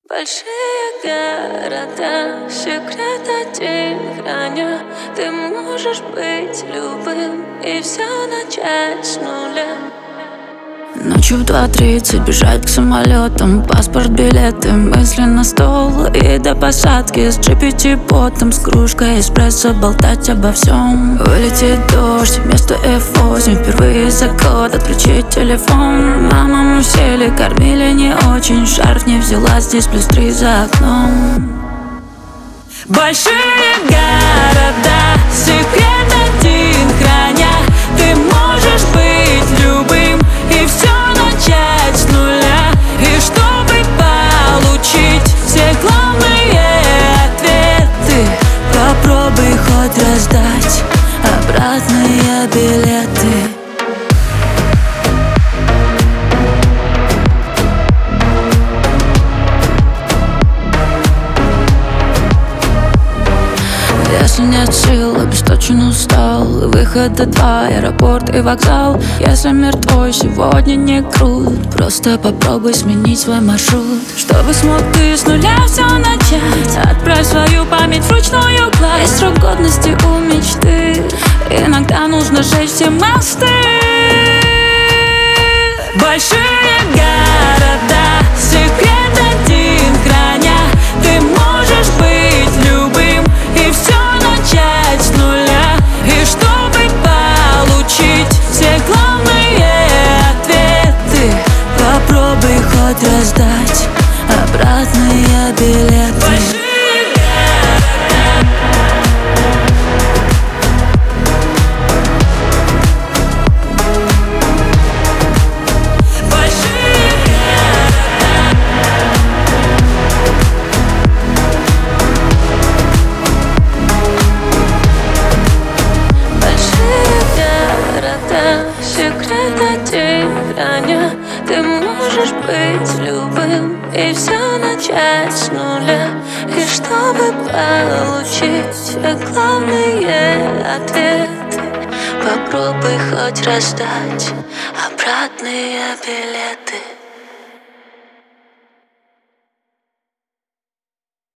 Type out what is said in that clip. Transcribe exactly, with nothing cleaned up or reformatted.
Большие города, секрет один храня. Ты можешь быть любым и все начать с нуля. Ночью в два тридцать бежать к самолетам, паспорт, билеты, мысли на стол. И до посадки с джи пи ти-ботом, с кружкой эспрессо болтать обо всем. Вылетит дождь вместо эф восемь, впервые за год отключить телефон. Мама, мы сели, кормили не очень, шарф не взяла, здесь плюс три за окном. Большие города, секрет один храня. Ты можешь быть любым и все начать с нуля. И чтобы получить все главные ответы, попробуй хоть раздать обратные билеты. Если нет сил, обесточен, устал, выхода два, аэропорт и вокзал. Если мир твой сегодня не крут, просто попробуй сменить свой маршрут. Чтобы смог ты с нуля все начать, отправь свою память в ручную кладь. Есть срок годности у мечты, иногда нужно сжечь все мосты. Большие города, секрет один храня. Ты можешь быть любым и все начать с нуля. И чтобы получить все главные ответы, попробуй хоть раздать обратные билеты. секрет один храня. Ты можешь быть любым и все начать с нуля. И чтобы получить все главные ответы, попробуй хоть раздать обратные билеты.